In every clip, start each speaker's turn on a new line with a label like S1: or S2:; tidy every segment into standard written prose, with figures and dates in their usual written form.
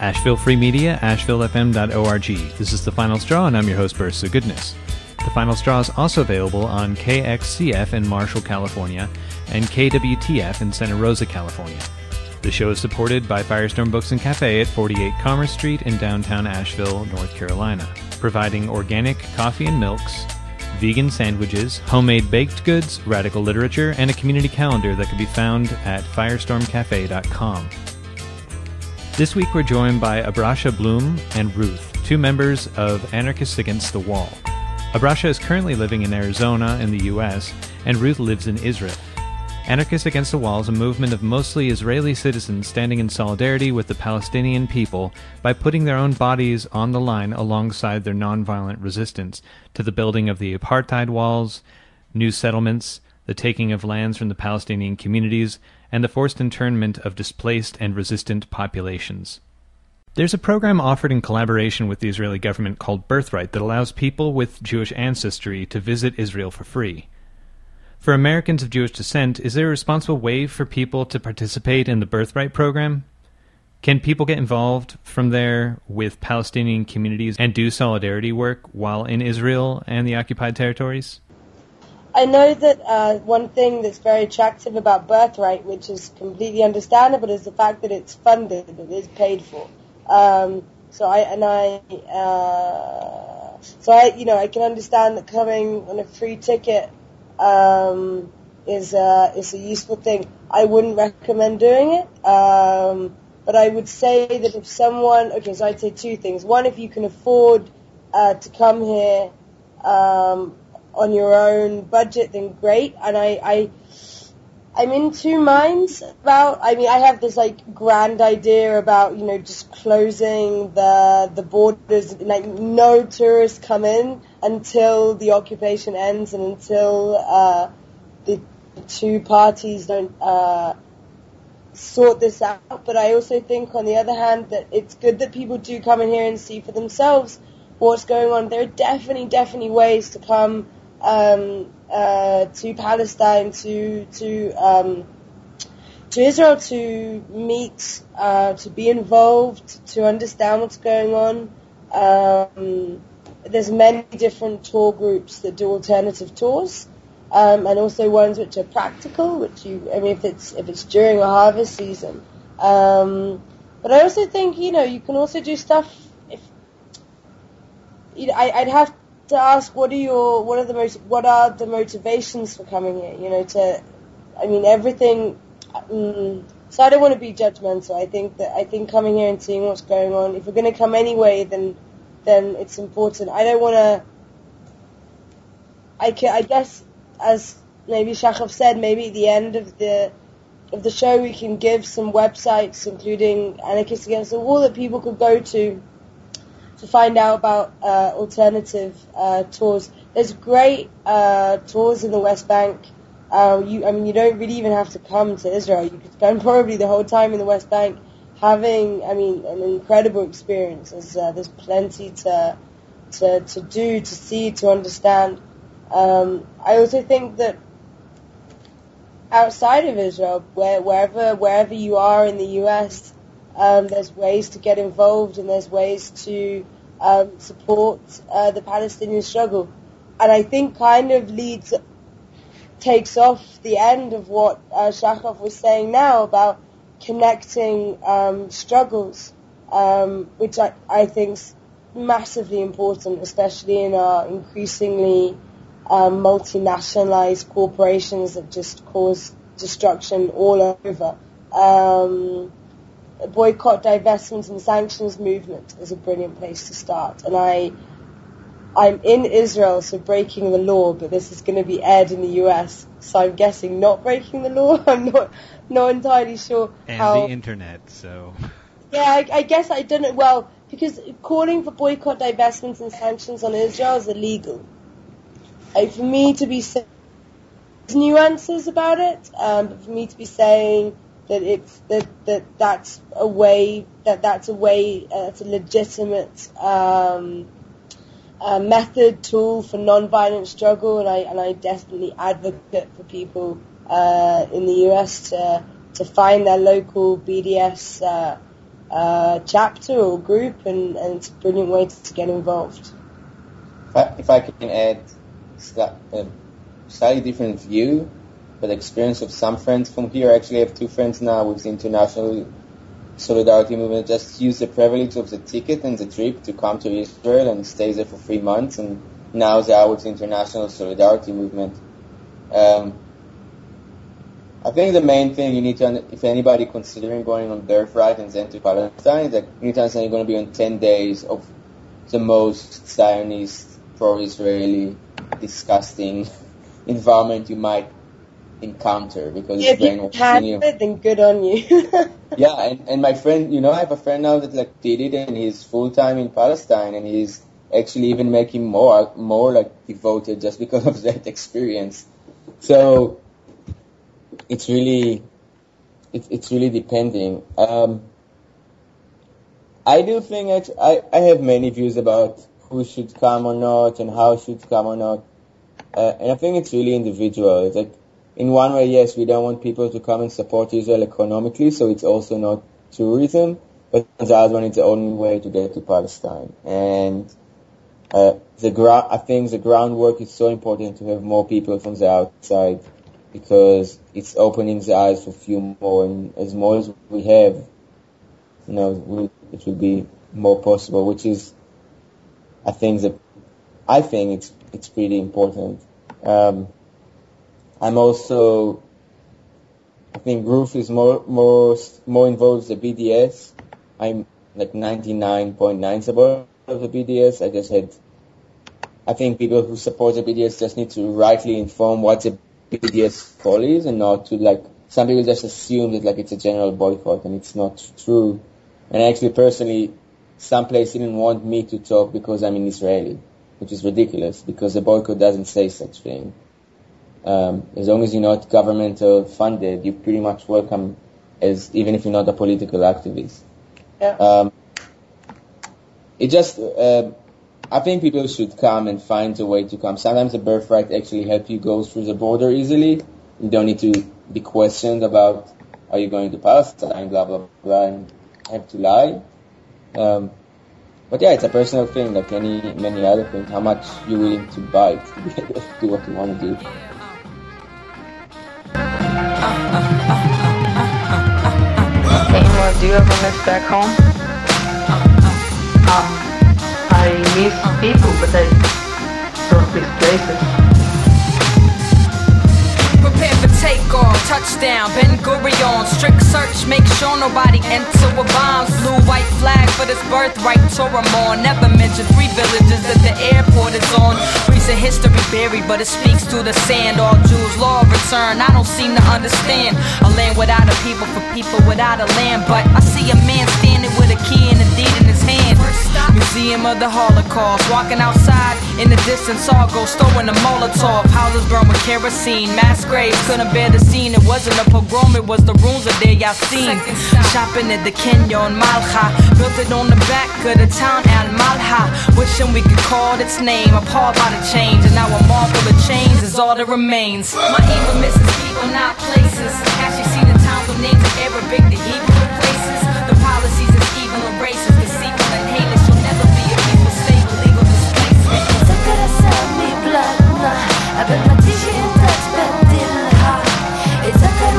S1: Asheville Free Media, AshevilleFM.org. This is The Final Straw, and I'm your host, Bursts of Goodness. The Final Straw is also available on KXCF in Marshall, California, and KWTF in Santa Rosa, California. The show is supported by Firestorm Books and Cafe at 48 Commerce Street in downtown Asheville, North Carolina, providing organic coffee and milks, vegan sandwiches, homemade baked goods, radical literature, and a community calendar that can be found at firestormcafe.com. This week we're joined by Abrasha Bloom and Ruth, two members of Anarchists Against the Wall. Abrasha is currently living in Arizona in the U.S., and Ruth lives in Israel. Anarchists Against the Wall is a movement of mostly Israeli citizens standing in solidarity with the Palestinian people by putting their own bodies on the line alongside their nonviolent resistance to the building of the apartheid walls, new settlements, the taking of lands from the Palestinian communities, and the forced internment of displaced and resistant populations. There's a program offered in collaboration with the Israeli government called Birthright that allows people with Jewish ancestry to visit Israel for free. For Americans of Jewish descent, is there a responsible way for people to participate in the Birthright program? Can people get involved from there with Palestinian communities and do solidarity work while in Israel and the occupied territories?
S2: I know that one thing that's very attractive about Birthright, which is completely understandable, is the fact that it's funded, it is paid for. So I can understand that coming on a free ticket is a useful thing. I wouldn't recommend doing it, but I would say that if someone, so I'd say two things. One, if you can afford to come here on your own budget, then great. And I'm in two minds about, I have this grand idea about, just closing the borders, no tourists come in until the occupation ends and until the two parties don't sort this out. But I also think, on the other hand, that it's good that people do come in here and see for themselves what's going on. There are definitely ways to come to Palestine, to Israel, to meet, to be involved, to understand what's going on. There's many different tour groups that do alternative tours, and also ones which are practical, if it's during a harvest season. But I also think, you can also do stuff. I'd have to ask, what are the motivations for coming here? Everything. So I don't want to be judgmental. I think coming here and seeing what's going on. If we're going to come anyway, then it's important. I don't want to. I guess, as maybe Shachov said, maybe at the end of the show we can give some websites, including Anarchists Against the Wall, that people could go to find out about alternative tours. There's great tours in the West Bank. You don't really even have to come to Israel. You could spend probably the whole time in the West Bank having, an incredible experience. There's plenty to do, to see, to understand. I also think that outside of Israel, wherever you are in the U.S., there's ways to get involved, and there's ways to support the Palestinian struggle. And I think kind of takes off the end of what Shachov was saying now about connecting struggles, which I think is massively important, especially in our increasingly multinationalized corporations that just cause destruction all over. Boycott, divestment, and sanctions movement is a brilliant place to start. And I'm in Israel, so breaking the law, but this is going to be aired in the US, so I'm guessing not breaking the law. I'm not entirely sure how.
S1: And the internet, so.
S2: Yeah, I guess I don't know. Well, because calling for boycott, divestments, and sanctions on Israel is illegal. For me to be saying, there's nuances about it, but for me to be saying that that's a legitimate method, tool for non-violent struggle, and I definitely advocate for people in the US to find their local BDS chapter or group, and it's a brilliant way to get involved.
S3: If I can add a slightly different view, but experience of some friends from here. I actually have 2 friends now with the International Solidarity Movement. Just use the privilege of the ticket and the trip to come to Israel and stay there for 3 months, and now they are with the International Solidarity Movement. I think the main thing you need to, if anybody considering going on birthright and then to Palestine, that you need to understand you're going to be on 10 days of the most Zionist, pro-Israeli, disgusting environment you might encounter, because
S2: if you can it, then good on you.
S3: Yeah, and my friend, I have a friend now that like did it, and he's full time in Palestine, and he's actually even making more like devoted just because of that experience. So it's really depending. I do think I have many views about who should come or not and how should come or not, and I think it's really individual. It's like, in one way, yes, we don't want people to come and support Israel economically, so it's also not tourism, but the other one, it's the only way to get to Palestine. And I think the groundwork is so important to have more people from the outside, because it's opening the eyes for a few more, and as more as we have, it will be more possible, which is, I think it's pretty important. I'm also, I think Ruth is more involved with the BDS. I'm like 99.9 support of the BDS. I think people who support the BDS just need to rightly inform what the BDS call is, and not to some people just assume that it's a general boycott, and it's not true. And actually, personally, some places didn't want me to talk because I'm an Israeli, which is ridiculous, because the boycott doesn't say such thing. As long as you're not governmental funded, you're pretty much welcome, even if you're not a political activist.
S2: Yeah.
S3: I think people should come and find a way to come. Sometimes the birthright actually helps you go through the border easily. You don't need to be questioned about, are you going to Palestine, blah, blah, blah, and have to lie. But yeah, it's a personal thing, like many other things. How much you're willing to bite to be able to do what you want to do.
S4: Do you ever miss back home? I miss people, but I don't miss places.
S5: Prepare for takeoff, touchdown, Ben Gurion. Strict search, make sure nobody enter with bombs. Blue, white flag for this birthright Toramon. Never mention 3 villages that the airport is on. Recent history buried, but it speaks to the sand. All Jews, law of return, I don't seem to understand. A land without a people for people without a land. But I see a man standing with a key and a deed in his hand. Museum of the Holocaust, walking outside in the distance, all go stowing a Molotov. Houses burned with kerosene, mass graves couldn't bear the scene. It wasn't a pogrom, it was the ruins of Deir Yassin. Shopping at the Kenya and Malha, built it on the back of the town Al Malha. Wishing we could call its name, appalled by the change, and now a marvel of chains is all that remains. My evil misses people, not places. Actually see the towns with names of Arabic, the Hebrew places. The policies is evil and racist, deceitful and heinous. You'll never be a people stable, legal displacement.
S6: تذكر أسامي بلادنا قبل ما تيجي انت تبدلها. تذكر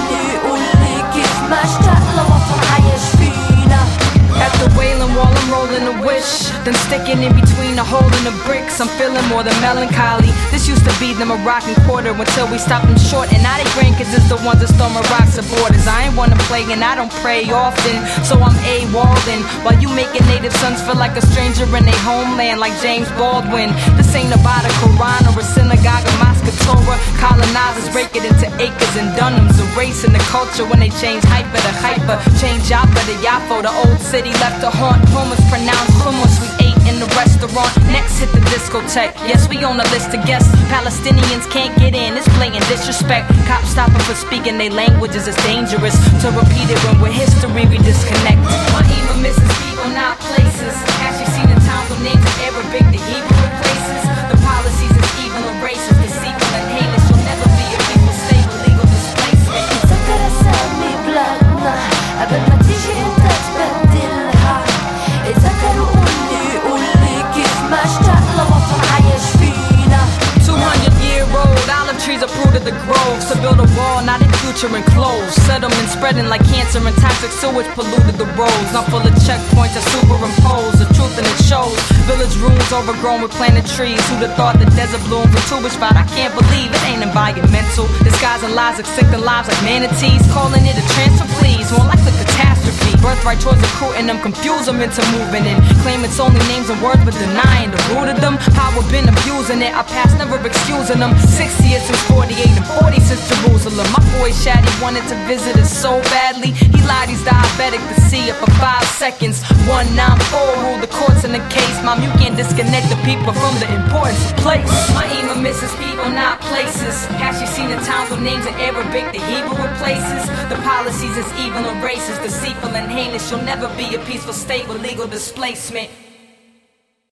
S6: قولي كيف ما اشتاق لوطن عايش فينا.
S5: After wailing while I'm rolling a wish, then sticking in between a hole and the bricks, I'm feeling more than melancholy. This used to be the Moroccan quarter until we stopped them short, and now they grandkids is the ones that storm rocks at borders. I ain't wanna play and I don't pray often, so I'm AWOLing, while you making native sons feel like a stranger in their homeland, like James Baldwin. This ain't about a Quran or a synagogue, a mosque, a Torah. Colonizers break it into acres and dunhams, erasing the culture when they change hyper to hyper, change Jaffa to Yafo, the old city left to haunt. Hummus pronounced hummus, we ate in the restaurant. Next hit the discotheque, yes we on the list of guests. Palestinians can't get in, it's blatant disrespect. Cops stopping for speaking their languages, it's dangerous to repeat it when we're history we disconnect. My evil misses people, not places. Actually see the towns with names of Arabic, the Hebrew places. The policies is evil and racist, deceitful and heinous. You'll never be a people stable, legal displacement.
S6: تذكر أسامي بلادنا قبل ما تيجي انت تبدلها.
S5: butchering clothes. Settlement spreading like cancer and toxic sewage polluted the roads. Not full of checkpoints that superimpose the truth and it shows. Village rooms overgrown with planted trees. Who'd have thought the desert blooms a tubage spot? I can't believe it ain't environmental. Disguising lies, accepting lives like manatees. Calling it a transfer, please. More like a catastrophe. Birthright choice recruiting them, confuse them into moving in. Claim it's only names and words, but denying the root of them. Power been abusing it. Our past never excusing them. 60 years since 48 and 40 since Jerusalem. My boy Shaddy wanted to visit us so badly. He lied, he's diabetic to see it for 5 seconds. 194 ruled the courts in the case. Mom, you can't disconnect the people from the importance of place. My Ima misses people, not places. Has she seen the towns with names in Arabic, the Hebrew replaces? The policies is evil and racist, deceitful and heinous. You'll never be a peaceful state with legal displacement.